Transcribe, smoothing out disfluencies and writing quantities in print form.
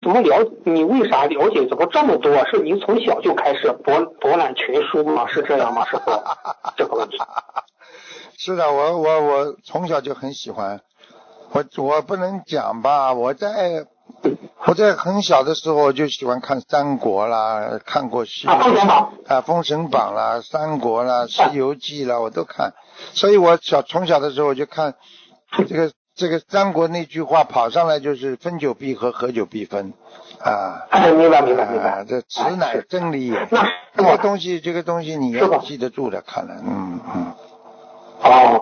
怎么你为啥了解怎么这么多？是您从小就开始博览群书吗？是这样吗？师傅，这个问题。 是的，我从小就很喜欢，我不能讲吧，我在很小的时候就喜欢看三国啦，看过封神榜啦，三国啦，西游记啦，我都看，所以我从小的时候我就看这个三国那句话跑上来就是分久必合，合久必分啊。 明白。 这此乃真理也。这个东西你要记得住的，看了， 哦。